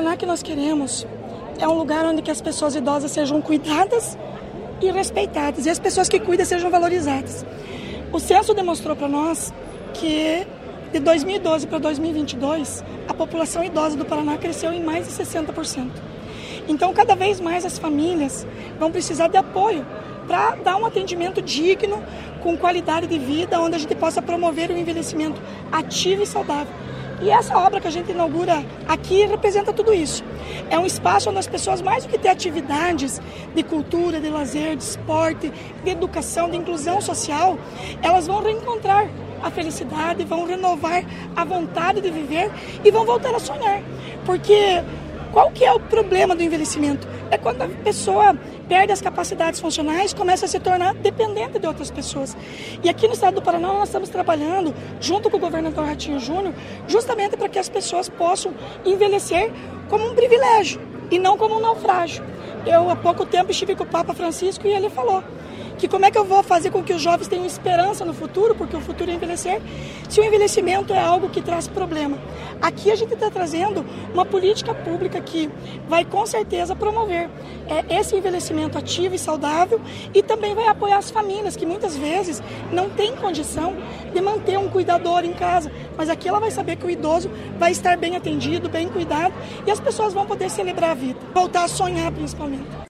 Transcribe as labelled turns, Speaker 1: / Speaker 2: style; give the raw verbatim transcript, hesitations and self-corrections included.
Speaker 1: Paraná que nós queremos é um lugar onde que as pessoas idosas sejam cuidadas e respeitadas, e as pessoas que cuidam sejam valorizadas. O censo demonstrou para nós que de dois mil e doze para dois mil e vinte e dois, a população idosa do Paraná cresceu em mais de sessenta por cento. Então, cada vez mais as famílias vão precisar de apoio para dar um atendimento digno, com qualidade de vida, onde a gente possa promover o envelhecimento ativo e saudável. E essa obra que a gente inaugura aqui representa tudo isso. É um espaço onde as pessoas, mais do que ter atividades de cultura, de lazer, de esporte, de educação, de inclusão social, elas vão reencontrar a felicidade, vão renovar a vontade de viver e vão voltar a sonhar. Porque qual que é o problema do envelhecimento? É quando a pessoa perde as capacidades funcionais, começa a se tornar dependente de outras pessoas. E aqui no estado do Paraná nós estamos trabalhando, junto com o governador Ratinho Júnior, justamente para que as pessoas possam envelhecer como um privilégio e não como um naufrágio. Eu, há pouco tempo, estive com o Papa Francisco e ele falou que como é que eu vou fazer com que os jovens tenham esperança no futuro, porque o futuro é envelhecer, se o envelhecimento é algo que traz problema. Aqui a gente está trazendo uma política pública que vai com certeza promover é, esse envelhecimento ativo e saudável, e também vai apoiar as famílias que muitas vezes não têm condição de manter um cuidador em casa, mas aqui ela vai saber que o idoso vai estar bem atendido, bem cuidado, e as pessoas vão poder celebrar a vida, voltar a sonhar principalmente.